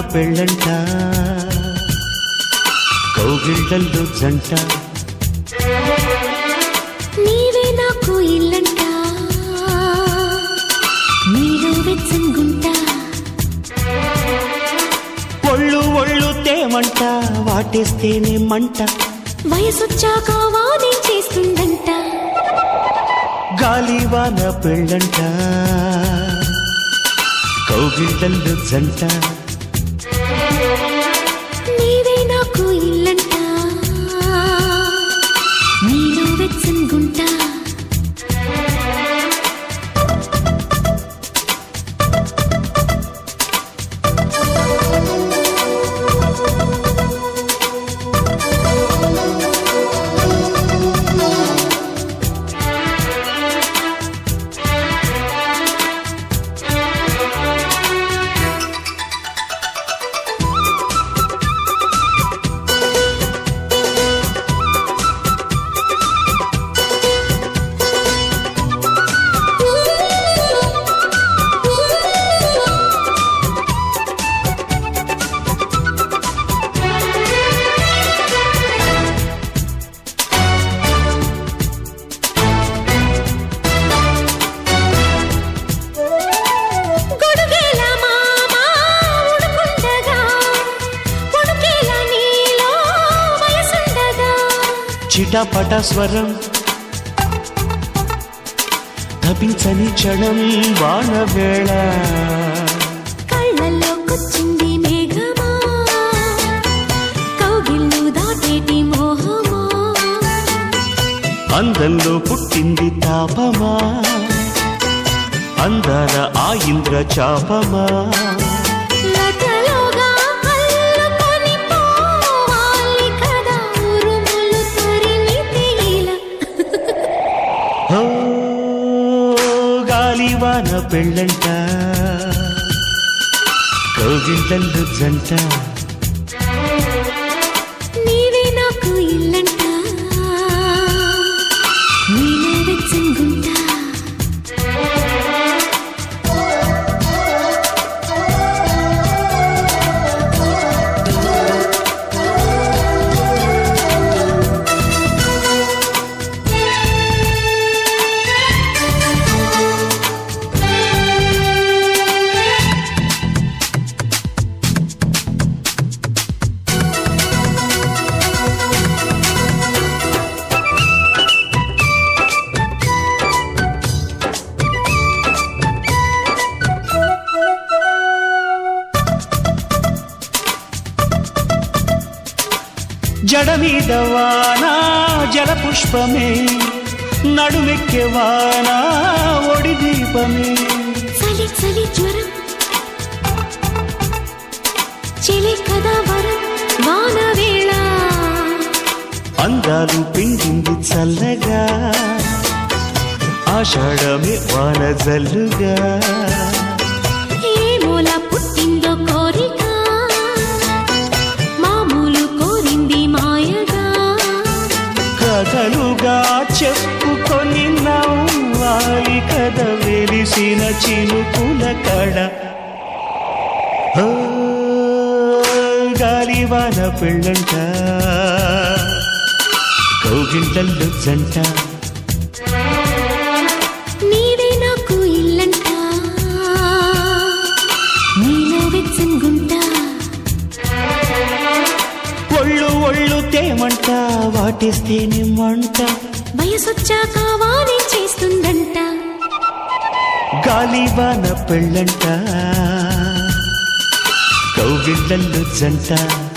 పెళ్ళంట కౌగిళ్ళల్లో జంట నీవే నాకు ఇల్లంట నీలో వెచ్చంగుంట ఒళ్ళు ఒళ్ళు తేమంట వాటేస్తేనే మంట వయసొచ్చాక వానే చేస్తుందంట గాలివాన పెళ్ళంట కౌగిళ్ళల్లో జంట నీవే నాకు ఇల్లంట నీలో వెచ్చంగుంట చిటపట స్వరం తపించని క్షణం వానవేళ కళ్ళల్లో కొచ్చింది మేఘమా కౌగిళ్ళు దాటేటి మోహమా అందంలో పుట్టింది తాపమా అందాల ఆ ఇంద్ర చాపమా గాలివాన పెళ్ళంట కౌగిళ్ళల్లో జంట నీవే నాకు ఇల్లంట నీలో వెచ్చంగుంట జడ మీద వానా జల పుష్పమే నడుమెక్కే వానా ఒడి దీపమే చలి చలి జ్వరం చెలి కదా వరం వాన వేళ అందాలు పిండింది చల్లగా ఆషాఢమే వాన జల్లుగా ఏ మూల పుట్టిందో కోరిక కథలుగా చెప్పుకొని నవ్వాలి కథ వెలిసిన చినుకుల కడ గాలివాన పెళ్ళంట కౌగిళ్ళల్లో జంట నీవే నాకు ఇల్లంట నీలో వెచ్చంగుంట ఒళ్ళు ఒళ్ళు తేమంట వాటేస్తేనే మంట వయసొచ్చాక వానే చేస్తుందంట గాలివాన పెళ్ళంట కౌగిళ్ళల్లో జంట